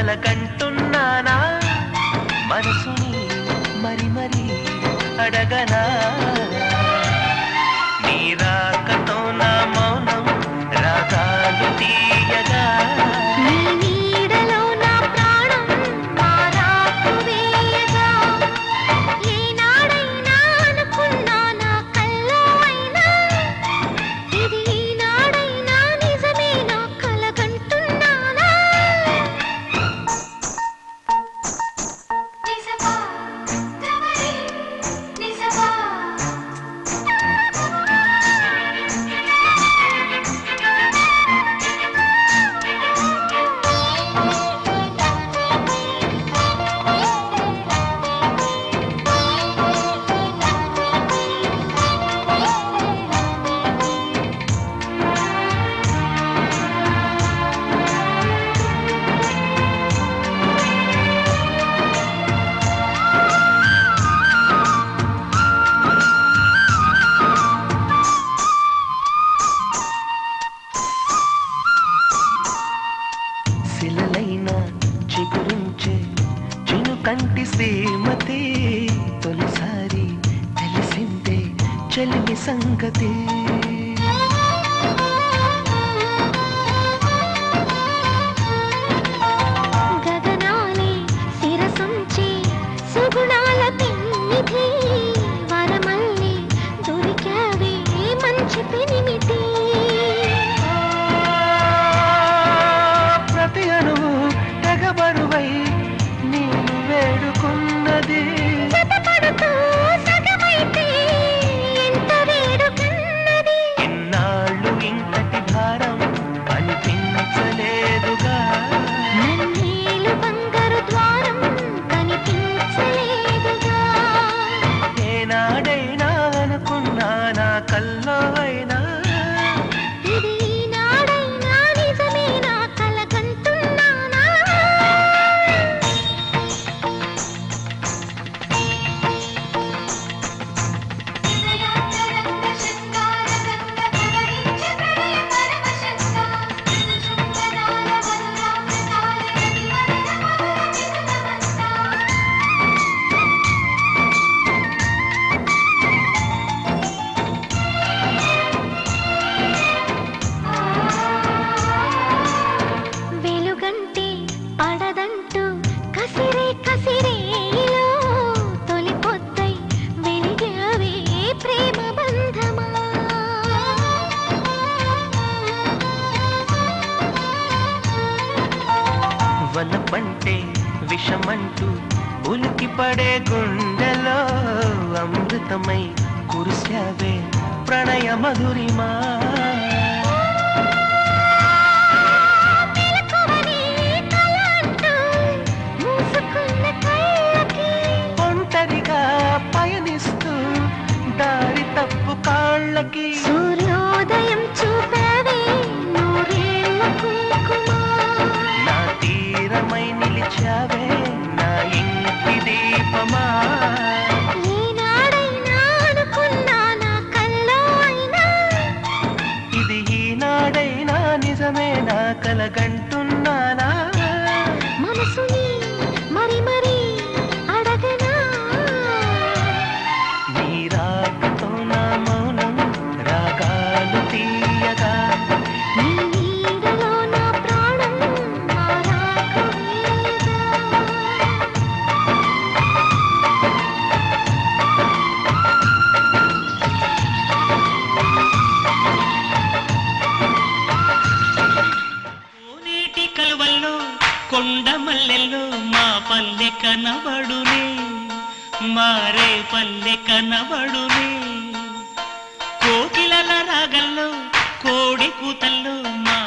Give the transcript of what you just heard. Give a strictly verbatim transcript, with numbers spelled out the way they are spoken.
కలకంటున్నానా మనసుని మరి మరి అడగనా నీ రాకతో నా మౌనం రాగాలు తీయగా నీ నీడలో నా ప్రాణం మారాకు వేయగా ఏనాడైనా అనుకున్నా నా కల్లో అయినా ఇది ఈనాడైనా నిజమే నా కలకంటున్నానా నిజమా తమరే నిజమా శిలలైనా చిగురించే చిను కంటి శ్రీమతి తొలిసారి తెలిసిందే చెలిమి సంగతి గగనాలే శిరసుంచి సుగుణాల పెన్నిధి వరమల్లి దొరికావే మంచి పెనిమిటి ప్రతి అణువు తెగబరువై నేను వేడుకున్నది జతపడుతూ సగమైతే ఎంత వేడుకన్నది ఇన్నాళ్ళు ఇంతటి భారం అనిపించలేదుగా నన్నేలు బంగారు ద్వారం కనిపించలేదుగా ఏనాడైనా అనుకున్నా నా కల్లో అయినా ఇది ఈనాడైనా నిజమే నా కలకంటున్నానా వెలుగంటే పడదంటూ కసిరే కసిరేలో తొలి పొద్దై వెలిగావే ప్రేమ బంధమా వలపంటే విషమంటూ ఉలికి పడే గుండెలో అమృతమై కురిశావే ప్రణయ మధురిమా మెలకువని కల అంటూ మూసుకున్న కళ్ళకి ఒంటరిగా పయనిస్తూ దారి తప్పు కాళ్ళకి సూర్యోదయం చూపావే నూరేళ్ల కుంకుమ నా తీరమై నిలిచావే నా ఇంటి దీపమా ఈనాడైనా అనుకున్నా నా కల్లో అయినా ఇది ఈనాడైనా నిజమే నా కలగంటున్నానా మనసుని మరి మరి అడగనా నీ రాకతో నా మౌనం రాగాలు తీయగా నీ నీడలో నా ప్రాణం మారాకు వేయగా నీటి కలువల్లో కొండ మల్లెల్లో మా పల్లె కనబడునే మారే పల్లె కనబడునే కోకిలల రాగల్లో కోడి కూతల్లో మా